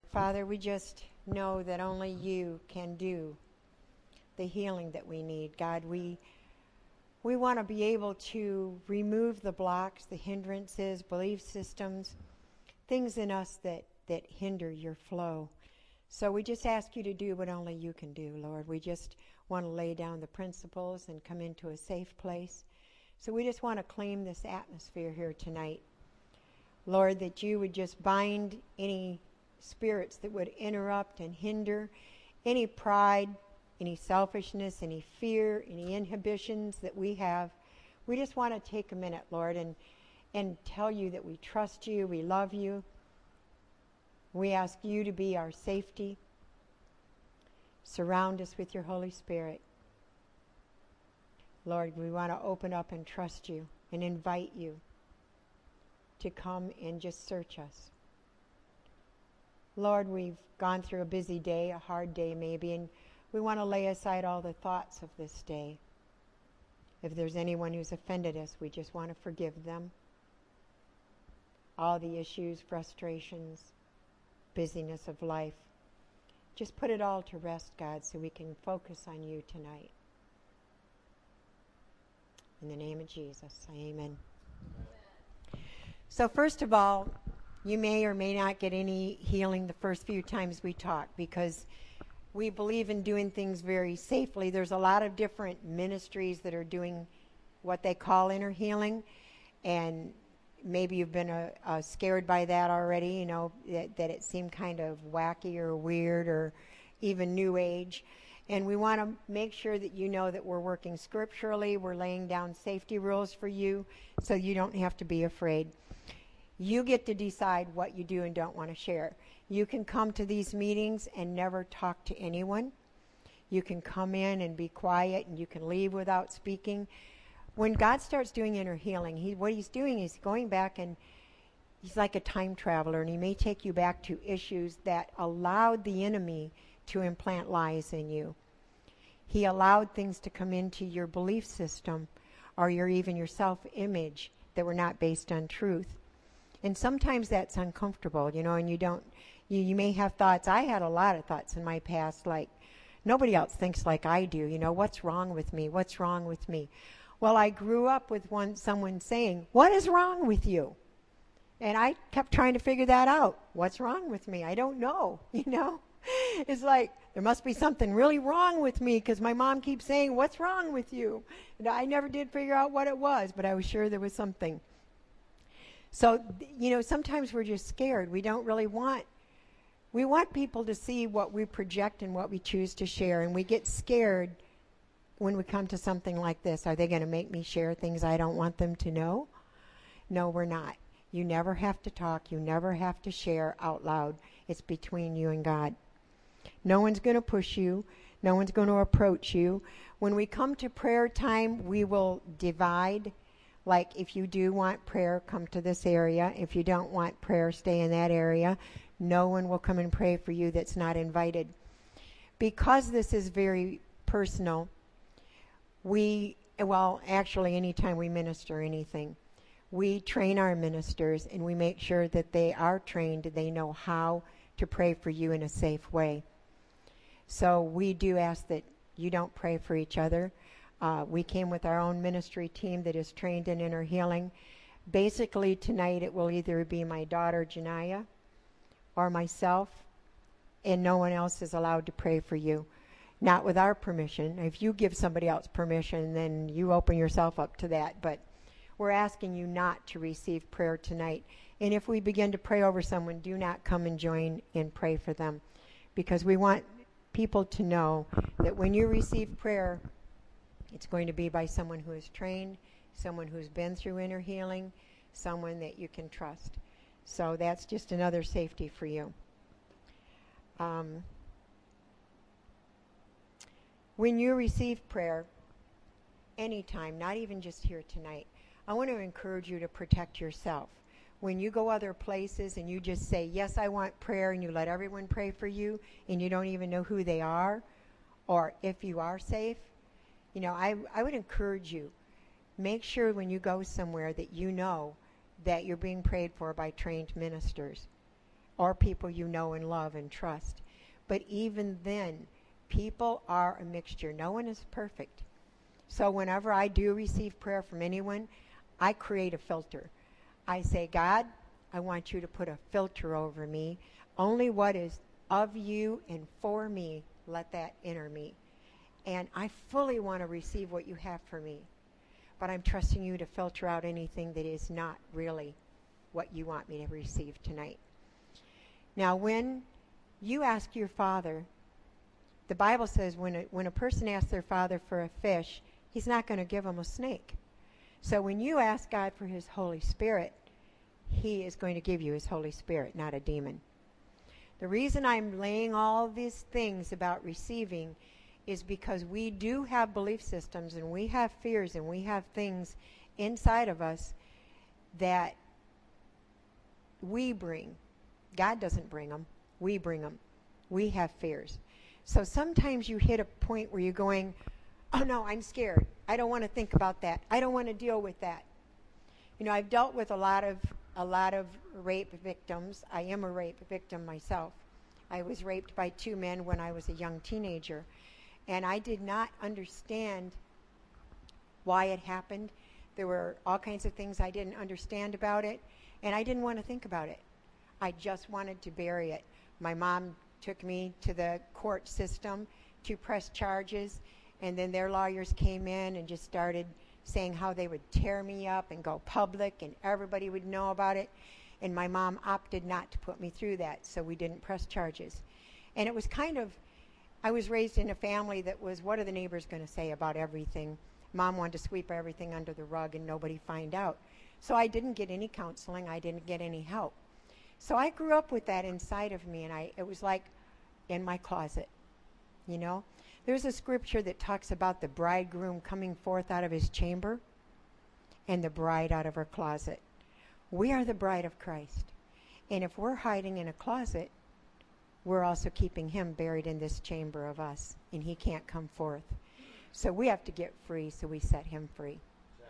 Father, we just know that only you can do the healing that we need. God, we want to be able to remove the blocks, the hindrances, belief systems, things in us that hinder your flow. So we just ask you to do what only you can do, Lord. We just want to lay down the principles and come into a safe place. So we just want to claim this atmosphere here tonight. Lord, that you would just bind any spirits that would interrupt and hinder, any pride, any selfishness, any fear, any inhibitions that we have. We just want to take a minute, Lord, and tell you that we trust you, we love you. We ask you to be our safety. Surround us with your Holy Spirit. Lord, we want to open up and trust you and invite you to come and just search us. Lord, we've gone through a busy day, a hard day maybe, and we want to lay aside all the thoughts of this day. If there's anyone who's offended us, we just want to forgive them. All the issues, frustrations, busyness of life, just put it all to rest, God, so we can focus on you tonight. In the name of Jesus, amen. So first of all, you may or may not get any healing the first few times we talk, because we believe in doing things very safely. There's a lot of different ministries that are doing what they call inner healing, and maybe you've been scared by that already, you know, that it seemed kind of wacky or weird or even new age. And we want to make sure that you know that we're working scripturally. We're laying down safety rules for you so you don't have to be afraid. You get to decide what you do and don't want to share. You can come to these meetings and never talk to anyone. You can come in and be quiet, and you can leave without speaking. When God starts doing inner healing, what he's doing is going back, and he's like a time traveler, and he may take you back to issues that allowed the enemy to implant lies in you. He allowed things to come into your belief system or even your self-image that were not based on truth. And sometimes that's uncomfortable, you know, and you may have thoughts. I had a lot of thoughts in my past, like, nobody else thinks like I do. You know, what's wrong with me? What's wrong with me? Well, I grew up with someone saying, what is wrong with you? And I kept trying to figure that out. What's wrong with me? I don't know, you know. It's like, there must be something really wrong with me, because my mom keeps saying, what's wrong with you? And I never did figure out what it was, but I was sure there was something. So, you know, sometimes we're just scared. We don't really want people to see what we project and what we choose to share, and we get scared when we come to something like this. Are they going to make me share things I don't want them to know? No, we're not. You never have to talk. You never have to share out loud. It's between you and God. No one's going to push you. No one's going to approach you. When we come to prayer time, we will divide. Like, if you do want prayer, come to this area. If you don't want prayer, stay in that area. No one will come and pray for you that's not invited. Because this is very personal, actually anytime we minister anything, we train our ministers, and we make sure that they are trained, they know how to pray for you in a safe way. So we do ask that you don't pray for each other. We came with our own ministry team that is trained in inner healing. Basically, tonight it will either be my daughter, Janiyah, or myself, and no one else is allowed to pray for you. Not with our permission. If you give somebody else permission, then you open yourself up to that. But we're asking you not to receive prayer tonight. And if we begin to pray over someone, do not come and join and pray for them. Because we want people to know that when you receive prayer, it's going to be by someone who is trained, someone who's been through inner healing, someone that you can trust. So that's just another safety for you. When you receive prayer, anytime, not even just here tonight, I want to encourage you to protect yourself. When you go other places and you just say, yes, I want prayer, and you let everyone pray for you, and you don't even know who they are, or if you are safe, you know, I would encourage you, make sure when you go somewhere that you know that you're being prayed for by trained ministers. or people you know and love and trust. But even then, people are a mixture. No one is perfect. So whenever I do receive prayer from anyone, I create a filter. I say, God, I want you to put a filter over me. Only what is of you and for me, let that enter me. And I fully want to receive what you have for me. But I'm trusting you to filter out anything that is not really what you want me to receive tonight. Now, when you ask your Father, the Bible says when a person asks their Father for a fish, he's not going to give them a snake. So when you ask God for his Holy Spirit, he is going to give you his Holy Spirit, not a demon. The reason I'm laying all these things about receiving is because we do have belief systems and we have fears and we have things inside of us that we bring. God doesn't bring them. We bring them. We have fears. So sometimes you hit a point where you're going, oh no, I'm scared. I don't want to think about that. I don't want to deal with that. You know, I've dealt with a lot of rape victims. I am a rape victim myself. I was raped by 2 men when I was a young teenager. And I did not understand why it happened. There were all kinds of things I didn't understand about it. And I didn't want to think about it. I just wanted to bury it. My mom took me to the court system to press charges. And then their lawyers came in and just started saying how they would tear me up and go public and everybody would know about it. And my mom opted not to put me through that, so we didn't press charges. And it was kind of, I was raised in a family that was, what are the neighbors going to say about everything? Mom wanted to sweep everything under the rug and nobody find out. So I didn't get any counseling. I didn't get any help. So I grew up with that inside of me, and it was like in my closet, you know? There's a scripture that talks about the bridegroom coming forth out of his chamber and the bride out of her closet. We are the bride of Christ. And if we're hiding in a closet, we're also keeping him buried in this chamber of us, and he can't come forth. So we have to get free, so we set him free.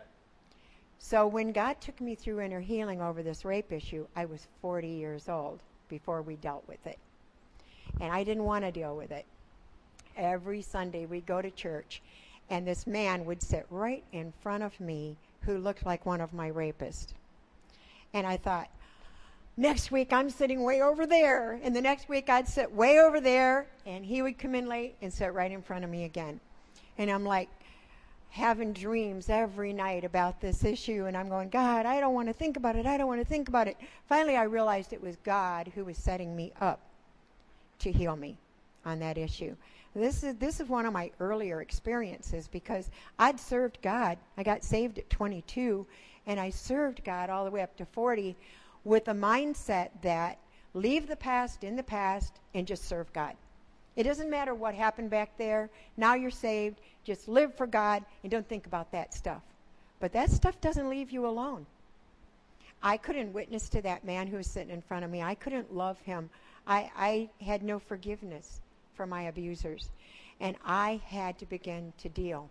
So when God took me through inner healing over this rape issue, I was 40 years old before we dealt with it. And I didn't want to deal with it. Every Sunday we'd go to church, and this man would sit right in front of me who looked like one of my rapists. And I thought, next week I'm sitting way over there. And the next week I'd sit way over there, and he would come in late and sit right in front of me again. And I'm like having dreams every night about this issue, and I'm going, God, I don't want to think about it. I don't want to think about it. Finally, I realized it was God who was setting me up to heal me on that issue. This is one of my earlier experiences because I'd served God. I got saved at 22, and I served God all the way up to 40 with a mindset that leave the past in the past and just serve God. It doesn't matter what happened back there. Now you're saved. Just live for God and don't think about that stuff. But that stuff doesn't leave you alone. I couldn't witness to that man who was sitting in front of me. I couldn't love him. I had no forgiveness for my abusers. And I had to begin to deal.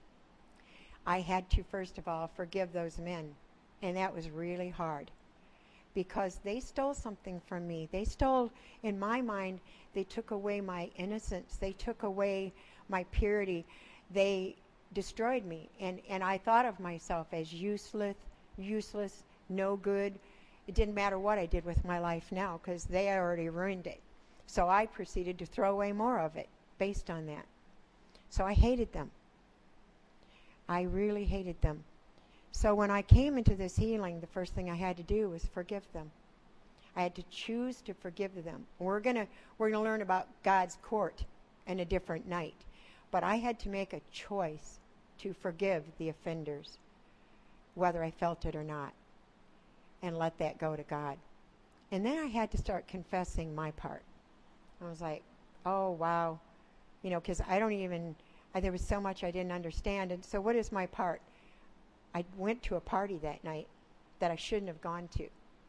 I had to, first of all, forgive those men. And that was really hard. Because they stole something from me. They stole, in my mind, they took away my innocence. They took away my purity. They destroyed me. And I thought of myself as useless, no good. It didn't matter what I did with my life now because they already ruined it. So I proceeded to throw away more of it based on that. So I hated them. I really hated them. So when I came into this healing, the first thing I had to do was forgive them. I had to choose to forgive them. We're gonna learn about God's court in a different night. But I had to make a choice to forgive the offenders, whether I felt it or not, and let that go to God. And then I had to start confessing my part. I was like, oh, wow. You know, because there was so much I didn't understand. And so what is my part? I went to a party that night that I shouldn't have gone to.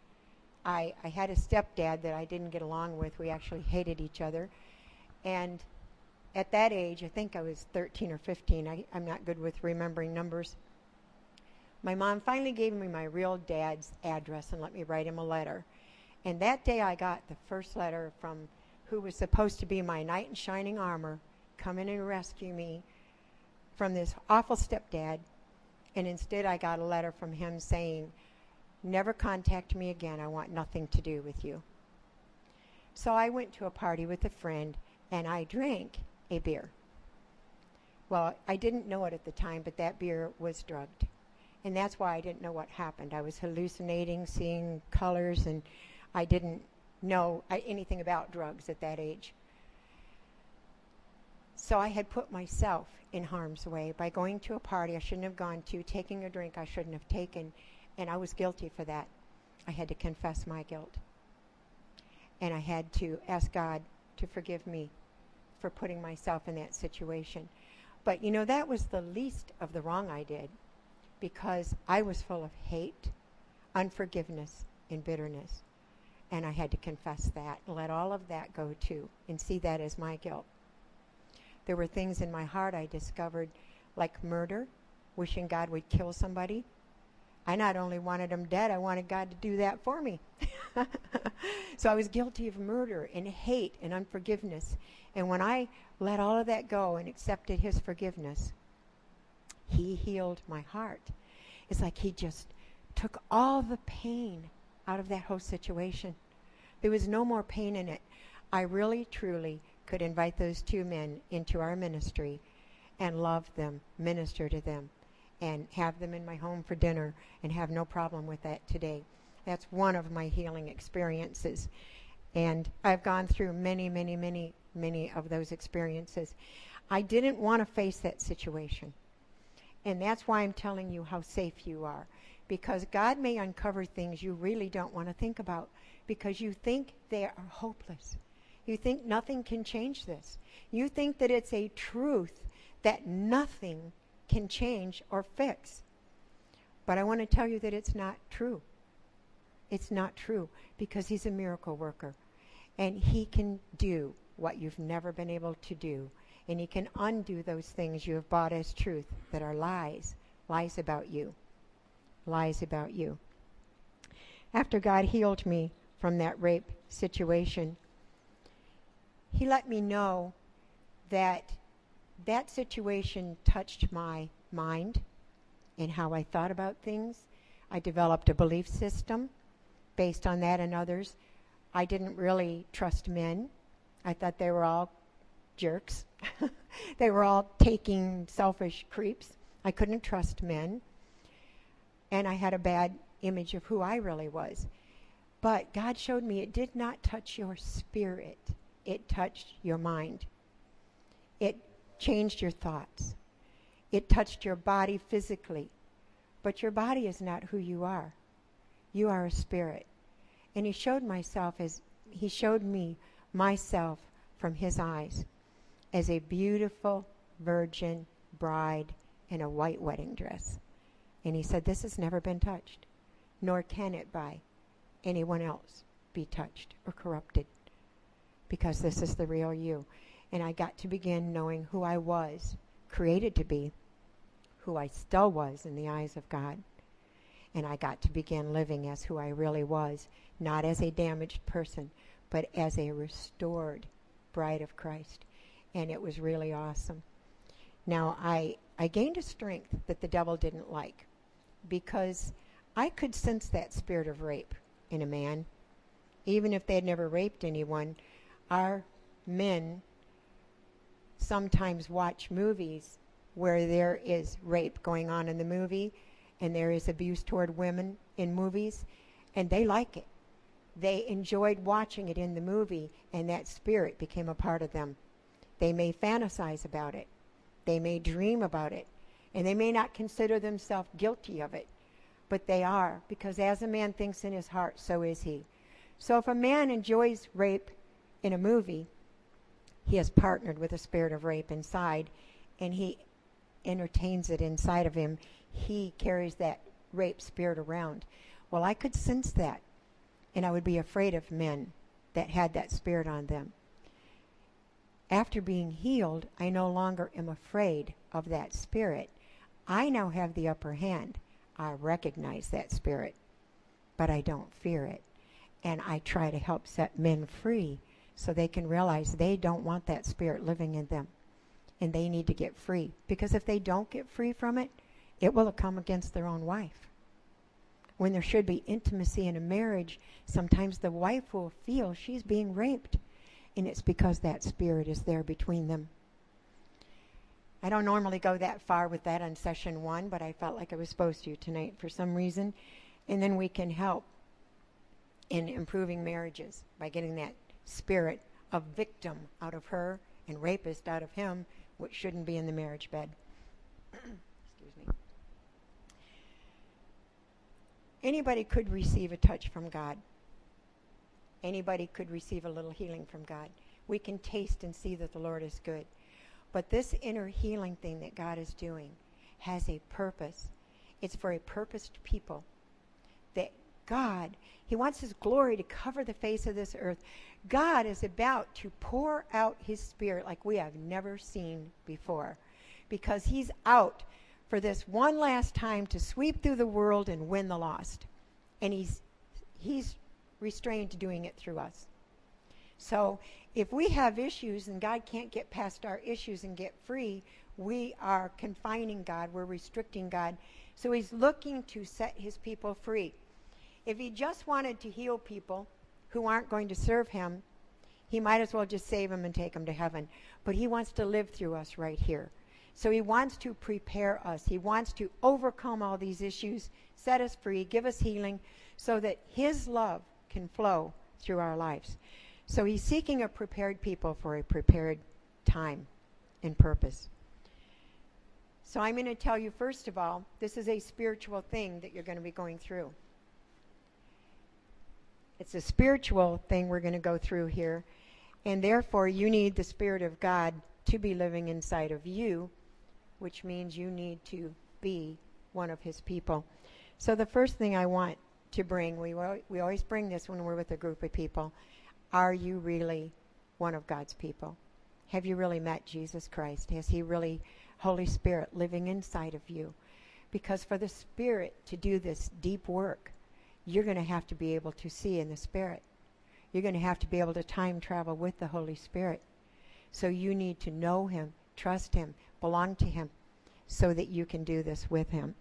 I had a stepdad that I didn't get along with. We actually hated each other. And at that age, I think I was 13 or 15. I'm not good with remembering numbers. My mom finally gave me my real dad's address and let me write him a letter. And that day I got the first letter from who was supposed to be my knight in shining armor, come in and rescue me from this awful stepdad. And instead I got a letter from him saying, never contact me again. I want nothing to do with you. So I went to a party with a friend and I drank a beer. Well, I didn't know it at the time, but that beer was drugged. And that's why I didn't know what happened. I was hallucinating, seeing colors, and I didn't know anything about drugs at that age. So I had put myself in harm's way by going to a party I shouldn't have gone to, taking a drink I shouldn't have taken, and I was guilty for that. I had to confess my guilt. And I had to ask God to forgive me for putting myself in that situation. But, you know, that was the least of the wrong I did, because I was full of hate, unforgiveness, and bitterness. And I had to confess that, and let all of that go too, and see that as my guilt. There were things in my heart I discovered, like murder, wishing God would kill somebody. I not only wanted them dead, I wanted God to do that for me. So I was guilty of murder and hate and unforgiveness. And when I let all of that go and accepted his forgiveness, he healed my heart. It's like he just took all the pain out of that whole situation. There was no more pain in it. I really, truly could invite those two men into our ministry and love them, minister to them, and have them in my home for dinner and have no problem with that today. That's one of my healing experiences. And I've gone through many, many, many, many of those experiences. I didn't want to face that situation. And that's why I'm telling you how safe you are. Because God may uncover things you really don't want to think about, because you think they are hopeless. You think nothing can change this. You think that it's a truth that nothing can change or fix. But I want to tell you that it's not true. It's not true, because he's a miracle worker. And he can do what you've never been able to do. And he can undo those things you have bought as truth that are lies. Lies about you. Lies about you. After God healed me from that rape situation, he let me know that that situation touched my mind and how I thought about things. I developed a belief system based on that and others. I didn't really trust men. I thought they were all jerks. They were all taking selfish creeps. I couldn't trust men. And I had a bad image of who I really was. But God showed me it did not touch your spirit. It touched your mind. It changed your thoughts. It touched your body physically. But your body is not who you are. You are a spirit. And he showed me myself from his eyes as a beautiful virgin bride in a white wedding dress. And he said, this has never been touched, nor can it by anyone else be touched or corrupted, because this is the real you. And I got to begin knowing who I was created to be, who I still was in the eyes of God. And I got to begin living as who I really was, not as a damaged person, but as a restored bride of Christ. And it was really awesome. Now, I gained a strength that the devil didn't like, because I could sense that spirit of rape in a man. Even if they had never raped anyone, our men sometimes watch movies where there is rape going on in the movie, and there is abuse toward women in movies, and they like it. They enjoyed watching it in the movie, and that spirit became a part of them. They may fantasize about it. They may dream about it. And they may not consider themselves guilty of it. But they are, because as a man thinks in his heart, so is he. So if a man enjoys rape in a movie, he has partnered with a spirit of rape inside, and he entertains it inside of him. He carries that rape spirit around. Well, I could sense that, and I would be afraid of men that had that spirit on them. After being healed, I no longer am afraid of that spirit. I now have the upper hand. I recognize that spirit, but I don't fear it. And I try to help set men free so they can realize they don't want that spirit living in them. And they need to get free. Because if they don't get free from it, it will come against their own wife. When there should be intimacy in a marriage, sometimes the wife will feel she's being raped. And it's because that spirit is there between them. I don't normally go that far with that on session 1, but I felt like I was supposed to tonight for some reason. And then we can help in improving marriages by getting that spirit of victim out of her and rapist out of him, which shouldn't be in the marriage bed. Excuse me. Anybody could receive a touch from God. Anybody could receive a little healing from God. We can taste and see that the Lord is good. But this inner healing thing that God is doing has a purpose. It's for a purposed people. That God, He wants His glory to cover the face of this earth. God is about to pour out His Spirit like we have never seen before. Because He's out for this one last time to sweep through the world and win the lost. And He's restrained to doing it through us. So if we have issues and God can't get past our issues and get free, we are confining God, we're restricting God. So He's looking to set His people free. If He just wanted to heal people who aren't going to serve Him, He might as well just save them and take them to heaven. But He wants to live through us right here. So He wants to prepare us. He wants to overcome all these issues, set us free, give us healing, so that His love can flow through our lives. So He's seeking a prepared people for a prepared time and purpose. So I'm going to tell you, first of all, this is a spiritual thing that you're going to be going through. It's a spiritual thing we're going to go through here. And therefore, you need the Spirit of God to be living inside of you, which means you need to be one of His people. So the first thing I want to bring, we always bring this when we're with a group of people. Are you really one of God's people? Have you really met Jesus Christ? Has He really, Holy Spirit, living inside of you? Because for the Spirit to do this deep work, you're going to have to be able to see in the Spirit. You're going to have to be able to time travel with the Holy Spirit. So you need to know Him, trust Him, belong to Him, so that you can do this with Him.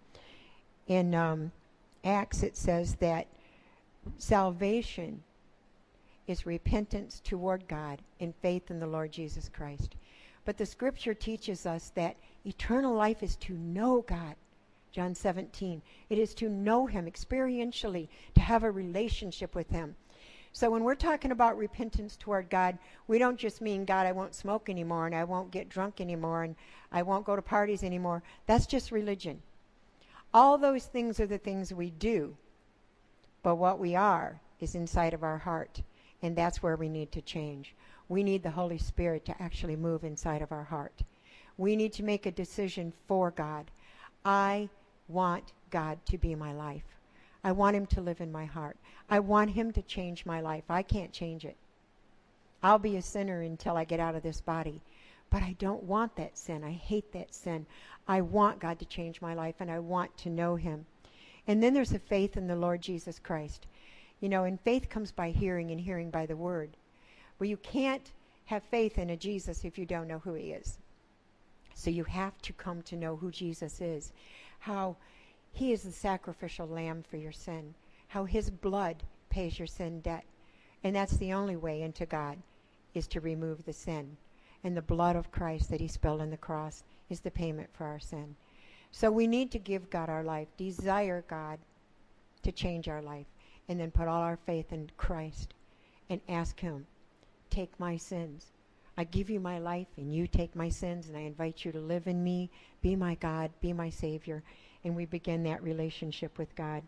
In Acts, it says that salvation is repentance toward God in faith in the Lord Jesus Christ. But the Scripture teaches us that eternal life is to know God. John 17. It is to know Him experientially, to have a relationship with Him. So when we're talking about repentance toward God, we don't just mean, God, I won't smoke anymore, and I won't get drunk anymore, and I won't go to parties anymore. That's just religion. All those things are the things we do. But what we are is inside of our heart. And that's where we need to change. We need the Holy Spirit to actually move inside of our heart. We need to make a decision for God. I want God to be my life. I want Him to live in my heart. I want Him to change my life. I can't change it. I'll be a sinner until I get out of this body. But I don't want that sin. I hate that sin. I want God to change my life, and I want to know Him. And then there's a faith in the Lord Jesus Christ. You know, and faith comes by hearing, and hearing by the Word. Well, you can't have faith in a Jesus if you don't know who He is. So you have to come to know who Jesus is. How He is the sacrificial lamb for your sin. How His blood pays your sin debt. And that's the only way into God, is to remove the sin. And the blood of Christ that He spilled on the cross is the payment for our sin. So we need to give God our life, desire God to change our life, and then put all our faith in Christ and ask Him, take my sins. I give you my life, and you take my sins, and I invite you to live in me, be my God, be my Savior. And we begin that relationship with God.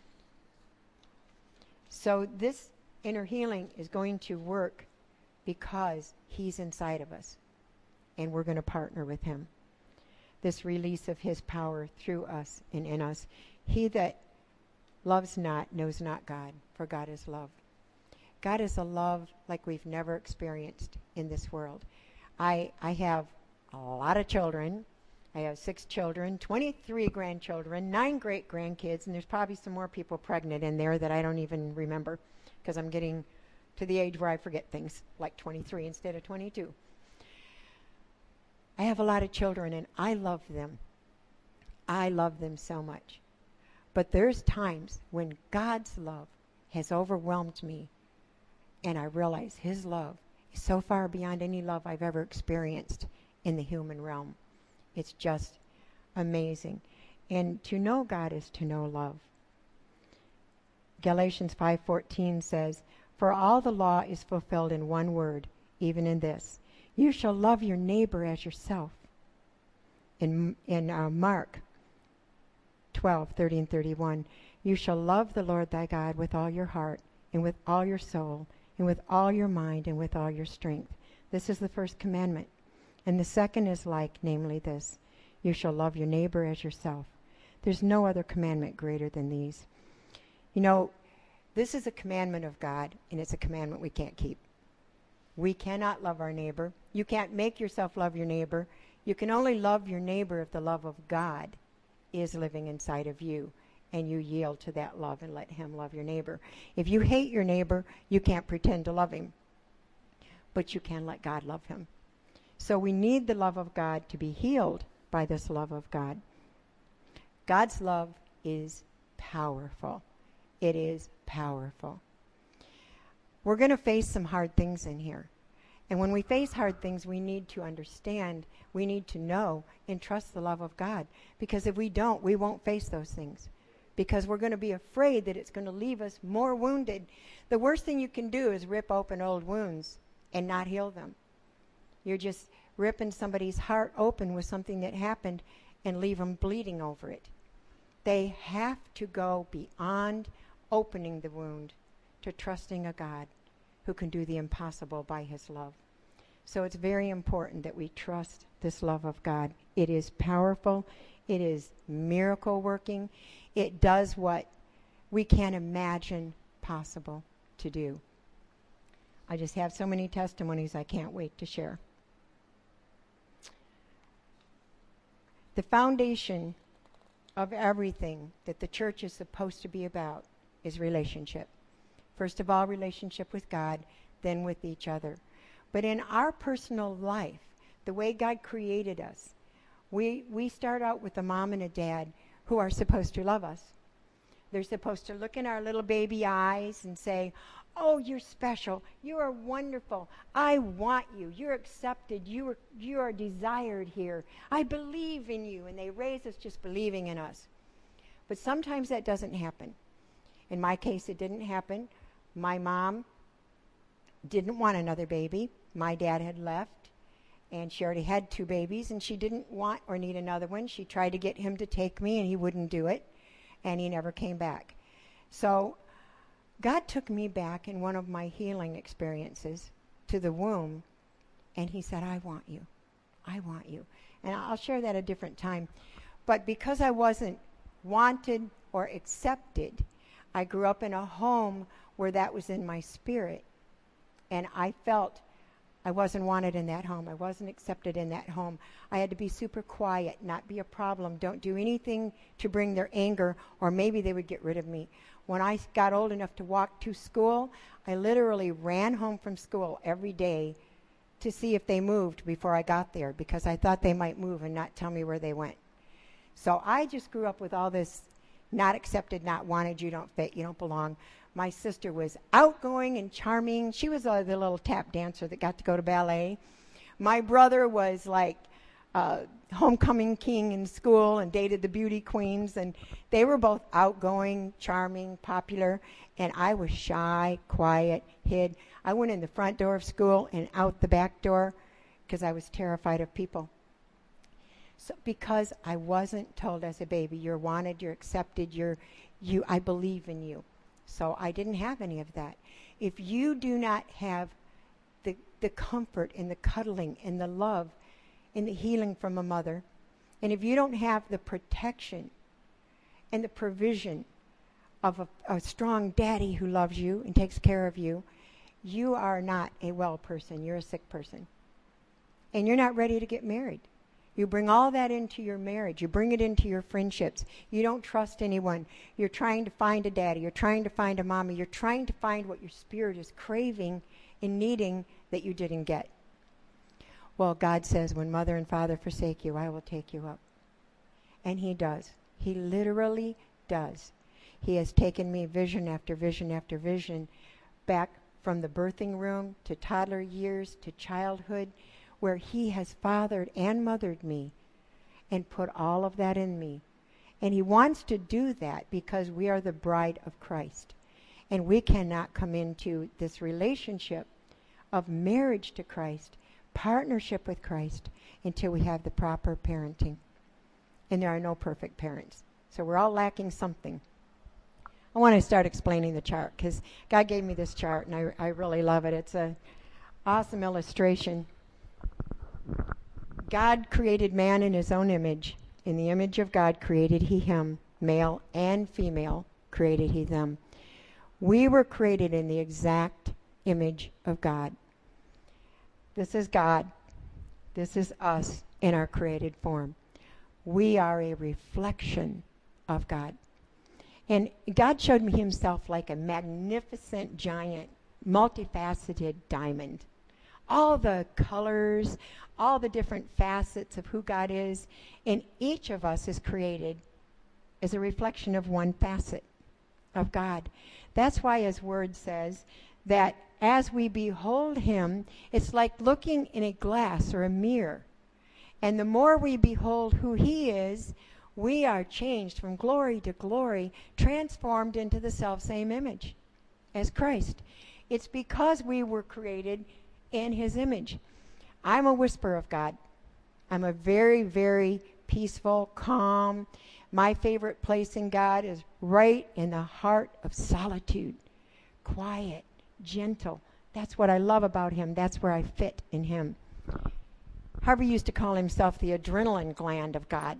So this inner healing is going to work because He's inside of us, and we're going to partner with Him. This release of His power through us and in us. He that loves not knows not God, for God is love. God is a love like we've never experienced in this world. I have a lot of children. I have 6 children, 23 grandchildren, 9 great-grandkids, and there's probably some more people pregnant in there that I don't even remember. because I'm getting to the age where I forget things, like 23 instead of 22. I have a lot of children, and I love them. I love them so much. But there's times when God's love has overwhelmed me, and I realize his love is so far beyond any love I've ever experienced in the human realm. It's just amazing. And to know God is to know love. Galatians 5:14 says, "For all the law is fulfilled in one word, even in this: you shall love your neighbor as yourself." In Mark 12:30 and 31, "You shall love the Lord thy God with all your heart, and with all your soul, and with all your mind, and with all your strength. This is the first commandment. And the second is like, namely this: you shall love your neighbor as yourself. There's no other commandment greater than these." You know, this is a commandment of God, and it's a commandment we can't keep. We cannot love our neighbor. You can't make yourself love your neighbor. You can only love your neighbor if the love of God is living inside of you, and you yield to that love and let him love your neighbor. If you hate your neighbor, you can't pretend to love him, but you can let God love him. So we need the love of God to be healed by this love of God. God's love is powerful. It is powerful. We're going to face some hard things in here. And when we face hard things, we need to understand, we need to know and trust the love of God. Because if we don't, we won't face those things. Because we're going to be afraid that it's going to leave us more wounded. The worst thing you can do is rip open old wounds and not heal them. You're just ripping somebody's heart open with something that happened and leave them bleeding over it. They have to go beyond opening the wound to trusting a God who can do the impossible by his love. So it's very important that we trust this love of God. It is powerful. It is miracle working. It does what we can't imagine possible to do. I just have so many testimonies I can't wait to share. The foundation of everything that the church is supposed to be about is relationship. First of all, relationship with God, then with each other. But in our personal life, the way God created us, we start out with a mom and a dad who are supposed to love us. They're supposed to look in our little baby eyes and say, "Oh, you're special. You are wonderful. I want you. You're accepted. You are desired here. I believe in you." And they raise us just believing in us. But sometimes that doesn't happen. In my case, it didn't happen. My mom didn't want another baby. My dad had left, and she already had 2 babies, and she didn't want or need another one. She tried to get him to take me, and he wouldn't do it, and he never came back. So God took me back in one of my healing experiences to the womb, and he said, "I want you. I want you." And I'll share that a different time. But because I wasn't wanted or accepted, I grew up in a home where that was in my spirit. And I felt I wasn't wanted in that home. I wasn't accepted in that home. I had to be super quiet, not be a problem. Don't do anything to bring their anger, or maybe they would get rid of me. When I got old enough to walk to school, I literally ran home from school every day to see if they moved before I got there, because I thought they might move and not tell me where they went. So I just grew up with all this not accepted, not wanted, you don't fit, you don't belong. My sister was outgoing and charming. She was the little tap dancer that got to go to ballet. My brother was like homecoming king in school and dated the beauty queens. And they were both outgoing, charming, popular. And I was shy, quiet, hid. I went in the front door of school and out the back door because I was terrified of people. So because I wasn't told as a baby, you're wanted, you're accepted, I believe in you. So I didn't have any of that. If you do not have the comfort and the cuddling and the love and the healing from a mother, and if you don't have the protection and the provision of a strong daddy who loves you and takes care of you, you are not a well person. You're a sick person. And you're not ready to get married. You bring all that into your marriage. You bring it into your friendships. You don't trust anyone. You're trying to find a daddy. You're trying to find a mommy. You're trying to find what your spirit is craving and needing that you didn't get. Well, God says, when mother and father forsake you, I will take you up. And he does. He literally does. He has taken me vision after vision after vision back from the birthing room to toddler years to childhood, where he has fathered and mothered me and put all of that in me. And he wants to do that because we are the bride of Christ. And we cannot come into this relationship of marriage to Christ, partnership with Christ, until we have the proper parenting. And there are no perfect parents. So we're all lacking something. I want to start explaining the chart because God gave me this chart and I really love it. It's an awesome illustration. God created man in his own image. In the image of God created he him. Male and female created he them. We were created in the exact image of God. This is God. This is us in our created form. We are a reflection of God. And God showed me himself like a magnificent, giant, multifaceted diamond. All the colors, all the different facets of who God is, and each of us is created as a reflection of one facet of God. That's why his word says that as we behold him, it's like looking in a glass or a mirror. And the more we behold who he is, we are changed from glory to glory, transformed into the self-same image as Christ. It's because we were created in his image. I'm a whisper of God. I'm a very, very peaceful, calm. My favorite place in God is right in the heart of solitude. Quiet, gentle. That's what I love about him. That's where I fit in him. Harvey used to call himself the adrenaline gland of God.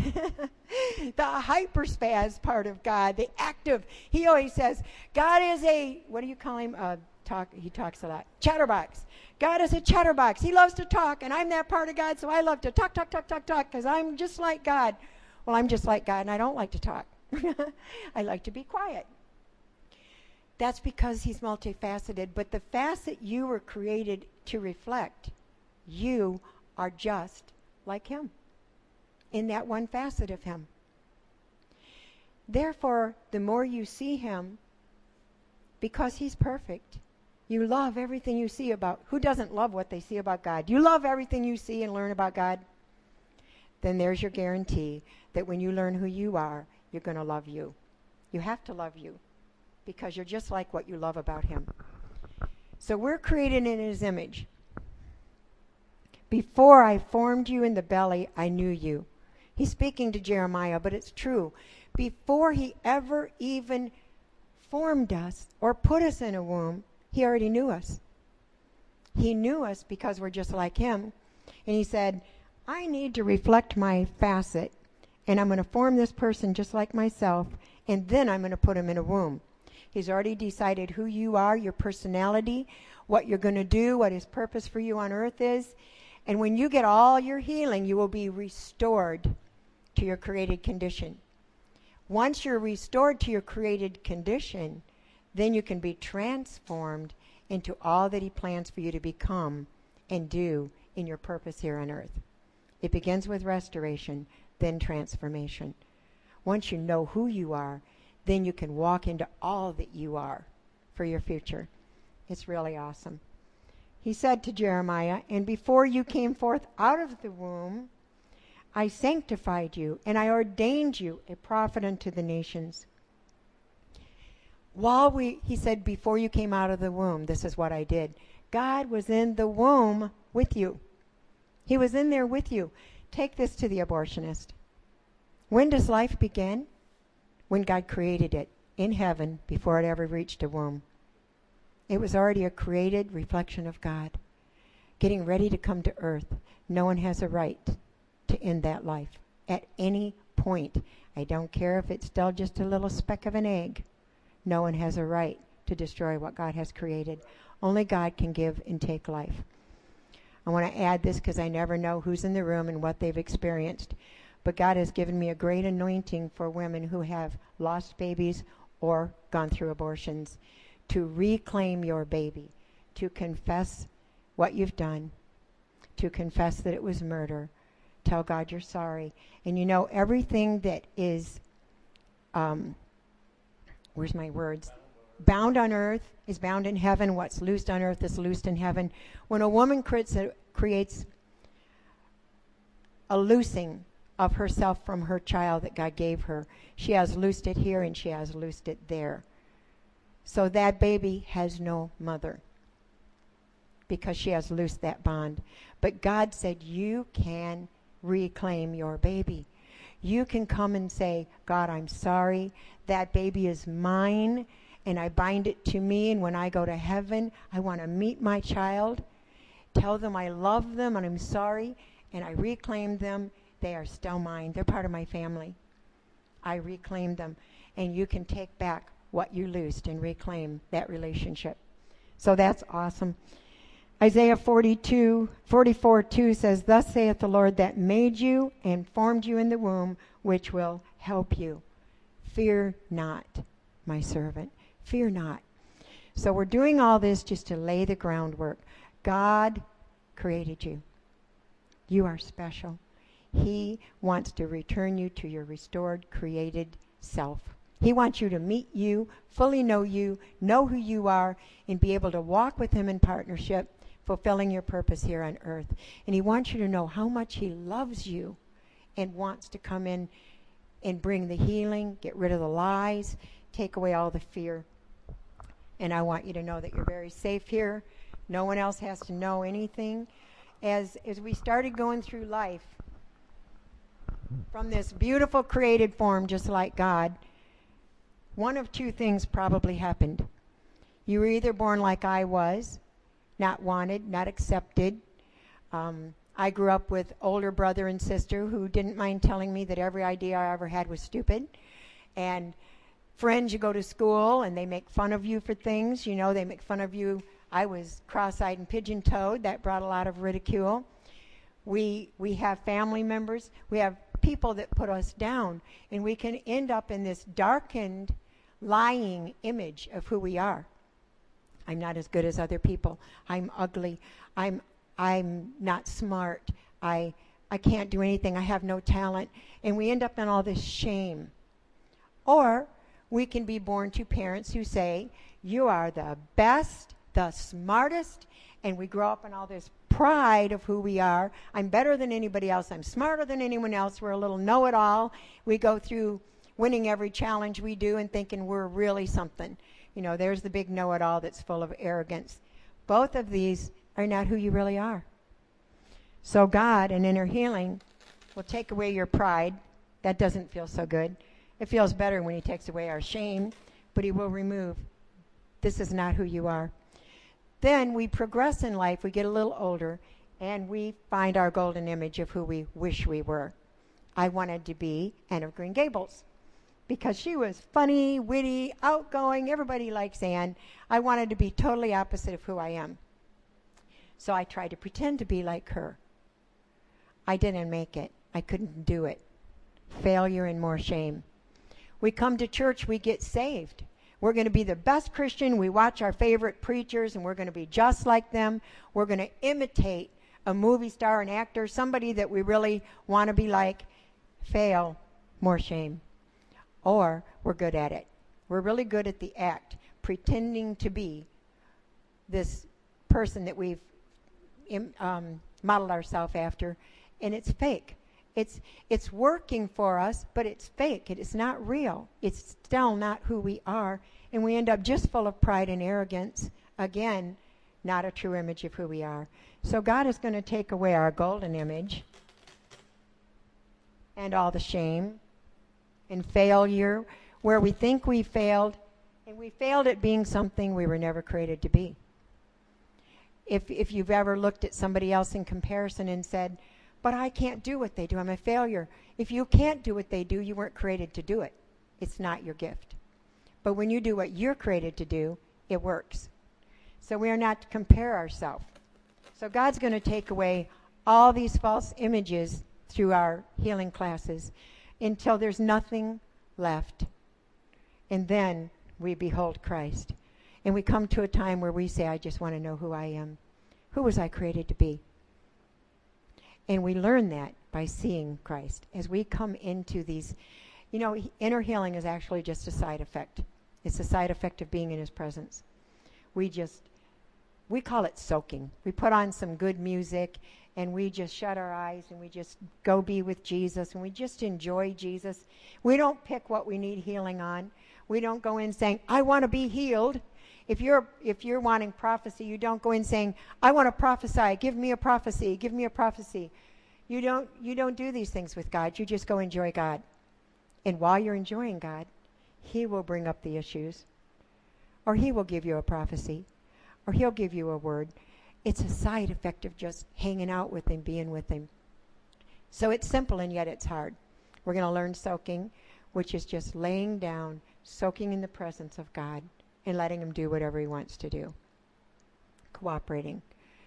The hyperspaz part of God, the active. He always says, God is a, what do you call him? He talks a lot. Chatterbox. God is a chatterbox. He loves to talk, and I'm that part of God, so I love to talk, because I'm just like God. Well, I'm just like God, and I don't like to talk. I like to be quiet. That's because he's multifaceted, but the facet you were created to reflect, you are just like him in that one facet of him. Therefore, the more you see him, because he's perfect, you love everything you see about. Who doesn't love what they see about God? You love everything you see and learn about God? Then there's your guarantee that when you learn who you are, you're going to love you. You have to love you because you're just like what you love about him. So we're created in his image. Before I formed you in the belly, I knew you. He's speaking to Jeremiah, but it's true. Before he ever even formed us or put us in a womb, he already knew us. He knew us because we're just like him. And he said, I need to reflect my facet, and I'm going to form this person just like myself, and then I'm going to put him in a womb. He's already decided who you are, your personality, what you're going to do, what his purpose for you on earth is. And when you get all your healing, you will be restored to your created condition. Once you're restored to your created condition, then you can be transformed into all that he plans for you to become and do in your purpose here on earth. It begins with restoration, then transformation. Once you know who you are, then you can walk into all that you are for your future. It's really awesome. He said to Jeremiah, and before you came forth out of the womb, I sanctified you, and I ordained you a prophet unto the nations. He said, before you came out of the womb, this is what I did. God was in the womb with you. He was in there with you. Take this to the abortionist. When does life begin? When God created it in heaven before it ever reached a womb. It was already a created reflection of God, getting ready to come to earth. No one has a right to end that life at any point. I don't care if it's still just a little speck of an egg. No one has a right to destroy what God has created. Only God can give and take life. I want to add this because I never know who's in the room and what they've experienced. But God has given me a great anointing for women who have lost babies or gone through abortions to reclaim your baby, to confess what you've done, to confess that it was murder. Tell God you're sorry. And you know, everything that is, where's my words? Bound on earth is bound in heaven. What's loosed on earth is loosed in heaven. When a woman creates a loosing of herself from her child that God gave her, she has loosed it here and she has loosed it there. So that baby has no mother because she has loosed that bond. But God said you can reclaim your baby. You can come and say, God, I'm sorry. That baby is mine, and I bind it to me, and when I go to heaven, I want to meet my child, tell them I love them, and I'm sorry, and I reclaim them. They are still mine. They're part of my family. I reclaim them, and you can take back what you loosed and reclaim that relationship. So that's awesome. Isaiah 44:2 says, Thus saith the Lord that made you and formed you in the womb, which will help you. Fear not, my servant. Fear not. So we're doing all this just to lay the groundwork. God created you. You are special. He wants to return you to your restored, created self. He wants you to meet you, fully know who you are, and be able to walk with him in partnership, fulfilling your purpose here on earth. And he wants you to know how much he loves you and wants to come in and bring the healing, get rid of the lies, take away all the fear. And I want you to know that you're very safe here. No one else has to know anything. As we started going through life from this beautiful created form, just like God, one of two things probably happened. You were either born like I was, not wanted, not accepted. I grew up with older brother and sister who didn't mind telling me that every idea I ever had was stupid. And friends, you go to school and they make fun of you for things. You know, they make fun of you. I was cross-eyed and pigeon-toed. That brought a lot of ridicule. We have family members. We have people that put us down. And we can end up in this darkened, lying image of who we are. I'm not as good as other people. I'm ugly. I'm not smart. I can't do anything. I have no talent. And we end up in all this shame. Or we can be born to parents who say, you are the best, the smartest, and we grow up in all this pride of who we are. I'm better than anybody else. I'm smarter than anyone else. We're a little know-it-all. We go through winning every challenge we do and thinking we're really something. You know, there's the big know-it-all that's full of arrogance. Both of these are not who you really are. So God, in inner healing, will take away your pride. That doesn't feel so good. It feels better when he takes away our shame, but he will remove, this is not who you are. Then we progress in life, we get a little older, and we find our golden image of who we wish we were. I wanted to be Anne of Green Gables because she was funny, witty, outgoing. Everybody likes Anne. I wanted to be totally opposite of who I am. So I tried to pretend to be like her. I didn't make it. I couldn't do it. Failure and more shame. We come to church, we get saved. We're going to be the best Christian. We watch our favorite preachers, and we're going to be just like them. We're going to imitate a movie star, an actor, somebody that we really want to be like. Fail, more shame. Or we're good at it. We're really good at the act, pretending to be this person that we've modeled ourselves after, and it's fake. It's working for us, but it's fake. It is not real. It's still not who we are, and we end up just full of pride and arrogance. Again, not a true image of who we are. So God is going to take away our golden image and all the shame and failure where we think we failed, and we failed at being something we were never created to be. If you've ever looked at somebody else in comparison and said, but I can't do what they do, I'm a failure. If you can't do what they do, you weren't created to do it. It's not your gift. But when you do what you're created to do, it works. So we are not to compare ourselves. So God's going to take away all these false images through our healing classes until there's nothing left. And then we behold Christ. And we come to a time where we say, I just want to know who I am. Who was I created to be? And we learn that by seeing Christ. As we come into these, inner healing is actually just a side effect. It's a side effect of being in His presence. We call it soaking. We put on some good music and we just shut our eyes and we just go be with Jesus and we just enjoy Jesus. We don't pick what we need healing on. We don't go in saying, I want to be healed. If you're wanting prophecy, you don't go in saying, I want to prophesy. Give me a prophecy. Give me a prophecy. You don't do these things with God. You just go enjoy God. And while you're enjoying God, He will bring up the issues. Or He will give you a prophecy. Or He'll give you a word. It's a side effect of just hanging out with Him, being with Him. So it's simple and yet it's hard. We're going to learn soaking, which is just laying down, soaking in the presence of God, and letting Him do whatever He wants to do. Cooperating.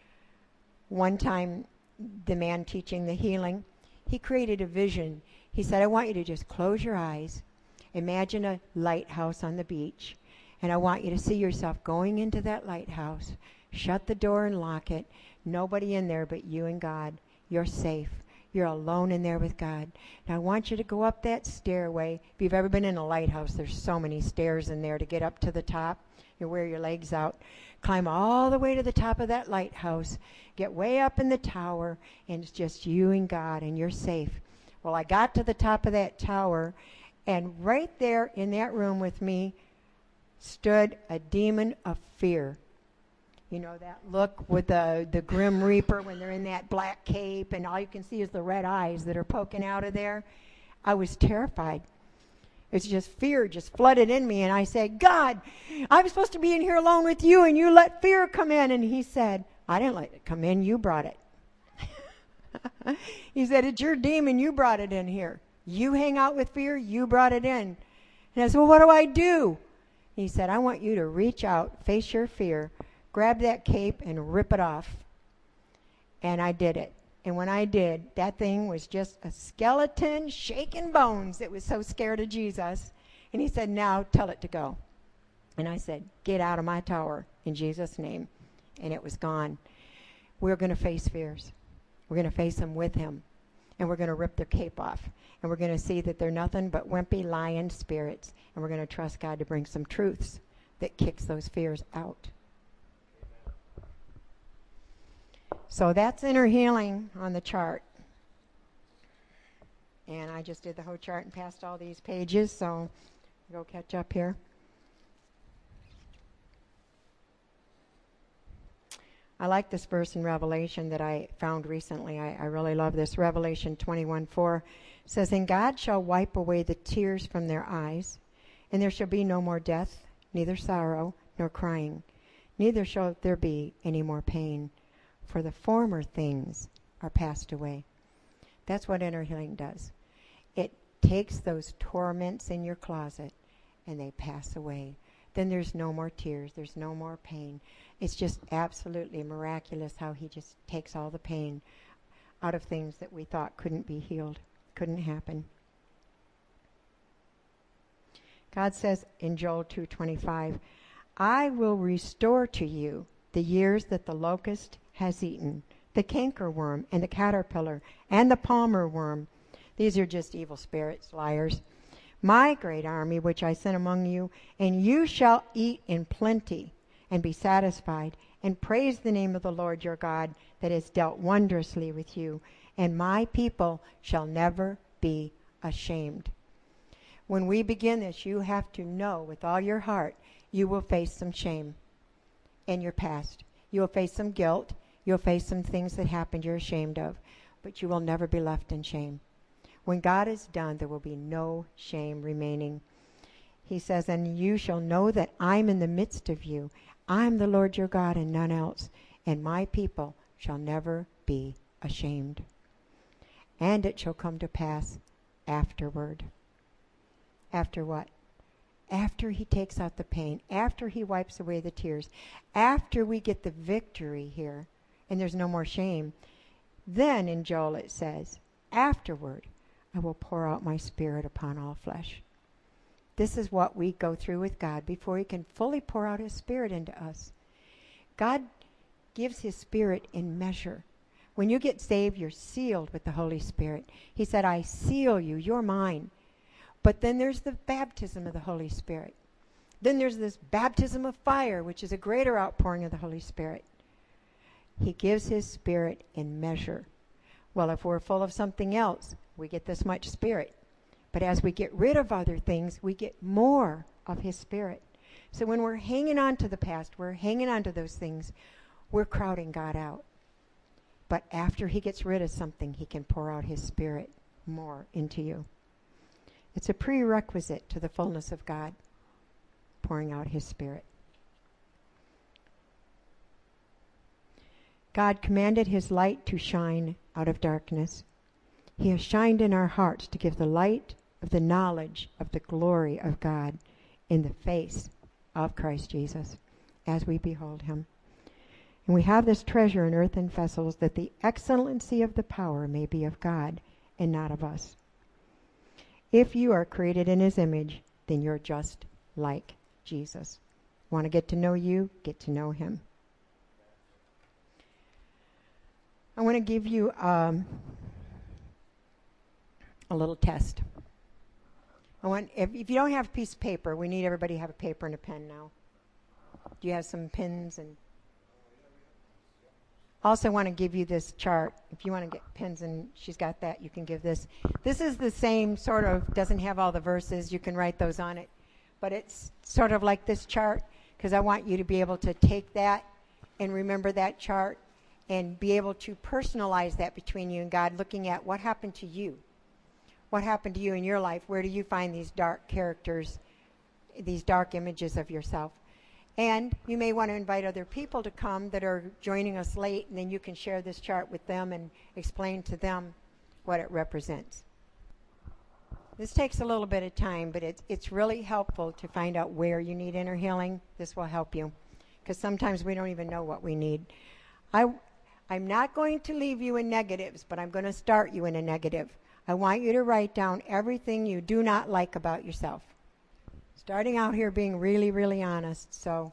One time, the man teaching the healing, he created a vision. He said, I want you to just close your eyes, imagine a lighthouse on the beach, and I want you to see yourself going into that lighthouse. Shut the door and lock it. Nobody in there but you and God. You're safe. You're alone in there with God. Now I want you to go up that stairway. If you've ever been in a lighthouse, there's so many stairs in there to get up to the top. You wear your legs out. Climb all the way to the top of that lighthouse. Get way up in the tower, and it's just you and God, and you're safe. Well, I got to the top of that tower, and right there in that room with me stood a demon of fear. You know that look with the Grim Reaper when they're in that black cape and all you can see is the red eyes that are poking out of there. I was terrified. It's just fear just flooded in me. And I said, God, I'm supposed to be in here alone with you and you let fear come in. And He said, I didn't let it come in. You brought it. He said, it's your demon. You brought it in here. You hang out with fear. You brought it in. And I said, well, what do I do? He said, I want you to reach out, face your fear, grab that cape and rip it off. And I did it. And when I did, that thing was just a skeleton shaking bones. It was so scared of Jesus. And He said, now tell it to go. And I said, get out of my tower in Jesus' name. And it was gone. We're going to face fears. We're going to face them with Him. And we're going to rip their cape off. And we're going to see that they're nothing but wimpy lion spirits. And we're going to trust God to bring some truths that kicks those fears out. So that's inner healing on the chart. And I just did the whole chart and passed all these pages, so go catch up here. I like this verse in Revelation that I found recently. I really love this. Revelation 21:4 says, and God shall wipe away the tears from their eyes, and there shall be no more death, neither sorrow, nor crying. Neither shall there be any more pain. For the former things are passed away. That's what inner healing does. It takes those torments in your closet and they pass away. Then there's no more tears. There's no more pain. It's just absolutely miraculous how He just takes all the pain out of things that we thought couldn't be healed, couldn't happen. God says in Joel 2:25, I will restore to you the years that the locust has eaten, the cankerworm and the caterpillar and the palmer worm. These are just evil spirits, liars. My great army which I sent among you, and you shall eat in plenty and be satisfied, and praise the name of the Lord your God that has dealt wondrously with you, and my people shall never be ashamed. When we begin this, you have to know with all your heart you will face some shame in your past. You will face some guilt. You'll face some things that happened you're ashamed of, but you will never be left in shame. When God is done, there will be no shame remaining. He says, and you shall know that I'm in the midst of you. I'm the Lord your God and none else, and my people shall never be ashamed. And it shall come to pass afterward. After what? After He takes out the pain, after He wipes away the tears, after we get the victory here and there's no more shame. Then in Joel it says, afterward, I will pour out my Spirit upon all flesh. This is what we go through with God before he can fully pour out his Spirit into us. God gives his Spirit in measure. When you get saved, you're sealed with the Holy Spirit. He said, I seal you, you're mine. But then there's the baptism of the Holy Spirit. Then there's this baptism of fire, which is a greater outpouring of the Holy Spirit. He gives his Spirit in measure. Well, if we're full of something else, we get this much Spirit. But as we get rid of other things, we get more of his Spirit. So when we're hanging on to the past, we're hanging on to those things, we're crowding God out. But after he gets rid of something, he can pour out his Spirit more into you. It's a prerequisite to the fullness of God, pouring out his Spirit. God commanded his light to shine out of darkness. He has shined in our hearts to give the light of the knowledge of the glory of God in the face of Christ Jesus as we behold him. And we have this treasure in earthen vessels, that the excellency of the power may be of God and not of us. If you are created in his image, then you're just like Jesus. Want to get to know you? Get to know him. I want to give you a little test. If you don't have a piece of paper, we need everybody to have a paper and a pen now. Do you have some pens? And also want to give you this chart. If you want to get pens, and she's got that, you can give this. This is the same sort of, doesn't have all the verses. You can write those on it. But it's sort of like this chart, because I want you to be able to take that and remember that chart and be able to personalize that between you and God, looking at what happened to you. What happened to you in your life? Where do you find these dark characters, these dark images of yourself? And you may want to invite other people to come that are joining us late, and then you can share this chart with them and explain to them what it represents. This takes a little bit of time, but it's really helpful to find out where you need inner healing. This will help you, because sometimes we don't even know what we need. I'm not going to leave you in negatives, but I'm going to start you in a negative. I want you to write down everything you do not like about yourself. Starting out here being really, really honest. So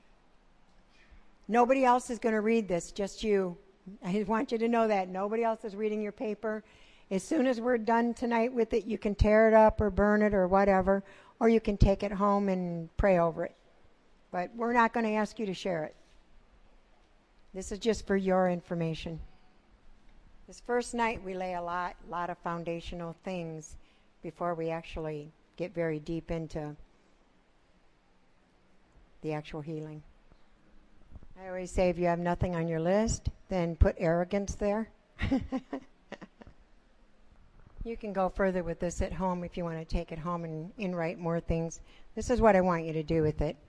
nobody else is going to read this, just you. I want you to know that. Nobody else is reading your paper. As soon as we're done tonight with it, you can tear it up or burn it or whatever, or you can take it home and pray over it. But we're not going to ask you to share it. This is just for your information. This first night, we lay a lot of foundational things before we actually get very deep into the actual healing. I always say, if you have nothing on your list, then put arrogance there. You can go further with this at home if you want to take it home and write more things. This is what I want you to do with it.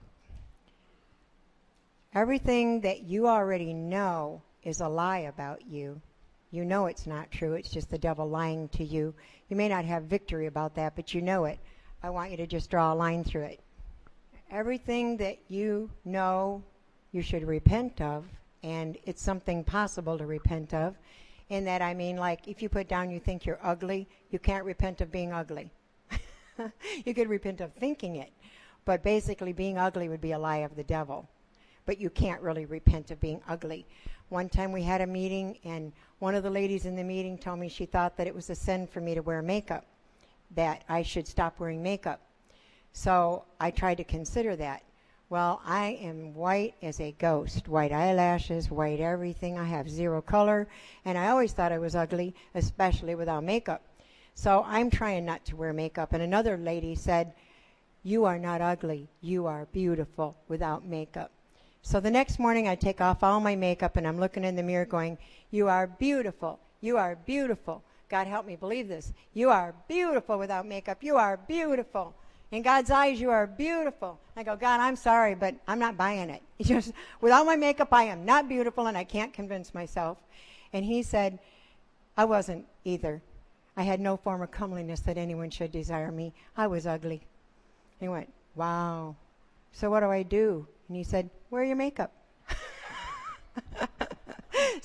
Everything that you already know is a lie about you. You know it's not true. It's just the devil lying to you. You may not have victory about that, but you know it. I want you to just draw a line through it. Everything that you know you should repent of, and it's something possible to repent of, in that, I mean, like, if you put down you think you're ugly, you can't repent of being ugly. You could repent of thinking it, but basically being ugly would be a lie of the devil. But you can't really repent of being ugly. One time we had a meeting, and one of the ladies in the meeting told me she thought that it was a sin for me to wear makeup, that I should stop wearing makeup. So I tried to consider that. Well, I am white as a ghost, white eyelashes, white everything. I have zero color, and I always thought I was ugly, especially without makeup. So I'm trying not to wear makeup. And another lady said, "You are not ugly. You are beautiful without makeup." So the next morning I take off all my makeup, and I'm looking in the mirror going, "You are beautiful. You are beautiful. God help me believe this. You are beautiful without makeup. You are beautiful. In God's eyes, you are beautiful." I go, "God, I'm sorry, but I'm not buying it. It's just, without my makeup, I am not beautiful, and I can't convince myself." And he said, "I wasn't either. I had no form of comeliness that anyone should desire me. I was ugly." He went, "Wow. So what do I do?" And he said, "Wear your makeup."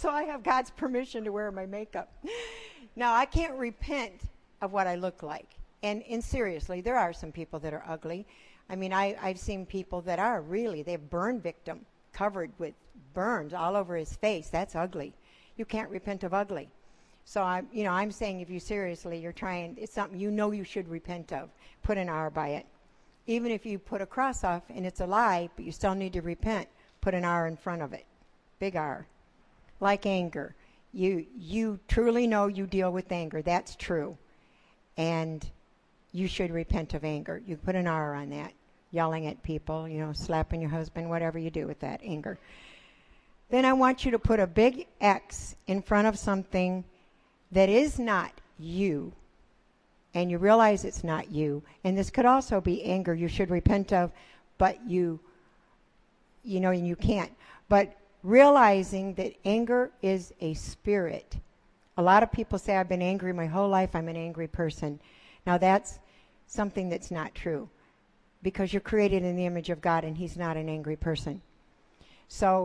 So I have God's permission to wear my makeup. Now, I can't repent of what I look like. And seriously, there are some people that are ugly. I mean, I've seen people that are really, they're burn victim, covered with burns all over his face. That's ugly. You can't repent of ugly. So I'm saying if you seriously, you're trying, it's something you know you should repent of, put an R by it. Even if you put a cross off and it's a lie, but you still need to repent, put an R in front of it. Big R. Like anger. You truly know you deal with anger. That's true. And you should repent of anger. You put an R on that. Yelling at people, slapping your husband, whatever you do with that anger. Then I want you to put a big X in front of something that is not you. And you realize it's not you. And this could also be anger you should repent of, but you can't. But realizing that anger is a spirit. A lot of people say, I've been angry my whole life, I'm an angry person. Now that's something that's not true, because you're created in the image of God and he's not an angry person. So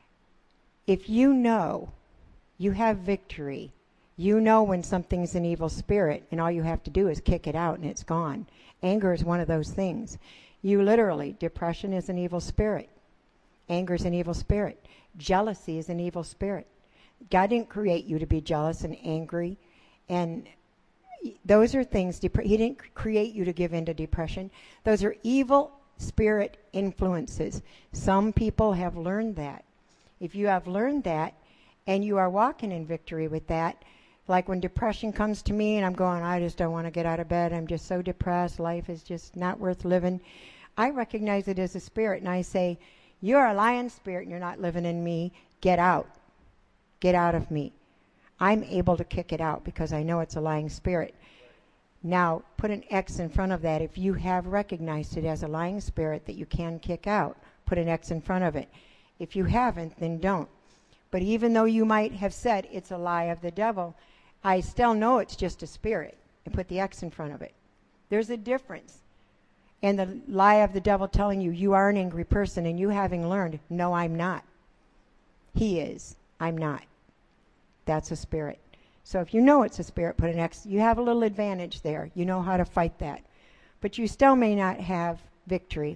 if you know you have victory, you know when something's an evil spirit, and all you have to do is kick it out and it's gone. Anger is one of those things. Depression is an evil spirit. Anger is an evil spirit. Jealousy is an evil spirit. God didn't create you to be jealous and angry, and those are things. He didn't create you to give in to depression. Those are evil spirit influences. Some people have learned that. If you have learned that and you are walking in victory with that, like when depression comes to me and I'm going, I just don't want to get out of bed. I'm just so depressed. Life is just not worth living. I recognize it as a spirit, and I say, you're a lying spirit and you're not living in me. Get out. Get out of me. I'm able to kick it out because I know it's a lying spirit. Now, put an X in front of that. If you have recognized it as a lying spirit that you can kick out, put an X in front of it. If you haven't, then don't. But even though you might have said it's a lie of the devil, I still know it's just a spirit, and put the X in front of it. There's a difference. And the lie of the devil telling you you are an angry person, and you having learned, no, I'm not. He is. I'm not. That's a spirit. So if you know it's a spirit, put an X. You have a little advantage there. You know how to fight that. But you still may not have victory.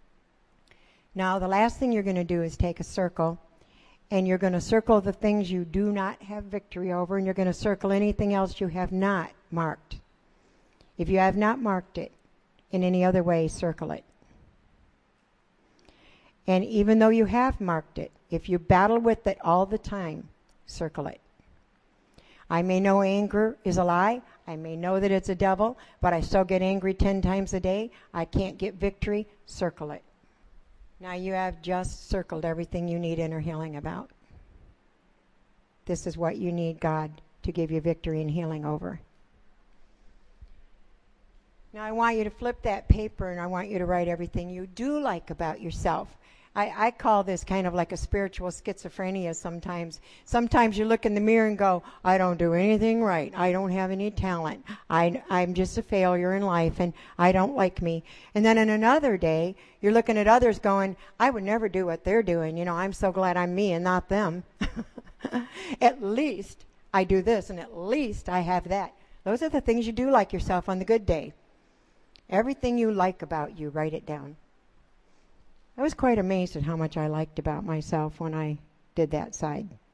Now, the last thing you're going to do is take a circle, and you're going to circle the things you do not have victory over, and you're going to circle anything else you have not marked. If you have not marked it in any other way, circle it. And even though you have marked it, if you battle with it all the time, circle it. I may know anger is a lie. I may know that it's a devil, but I still get angry 10 times a day. I can't get victory. Circle it. Now you have just circled everything you need inner healing about. This is what you need God to give you victory and healing over. Now I want you to flip that paper, and I want you to write everything you do like about yourself. I call this kind of like a spiritual schizophrenia sometimes. Sometimes you look in the mirror and go, I don't do anything right. I don't have any talent. I'm just a failure in life, and I don't like me. And then in another day, you're looking at others going, I would never do what they're doing. I'm so glad I'm me and not them. At least I do this, and at least I have that. Those are the things you do like yourself on the good day. Everything you like about you, write it down. I was quite amazed at how much I liked about myself when I did that side.